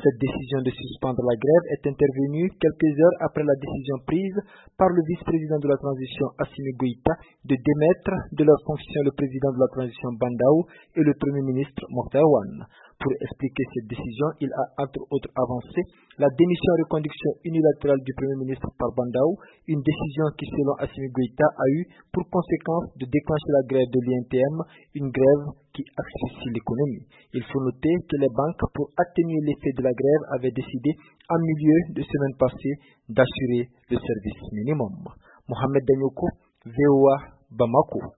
Cette décision de suspendre la grève est intervenue quelques heures après la décision prise par le vice-président de la transition Assimi Goïta de démettre de leurs fonctions le président de la transition Bandaou et le premier ministre Mokhtar Ouane. Pour expliquer cette décision, il a entre autres avancé la démission et reconduction unilatérale du premier ministre par Bandaou, une décision qui selon Assimi Goïta a eu pour conséquence de déclencher la grève de l'INTM, une grève qui asphyxie l'économie. Il faut noter que les banques, pour atténuer l'effet de la grève, avaient décidé en milieu de semaine passée d'assurer le service minimum. Mohamed Danyoko, VOA, Bamako.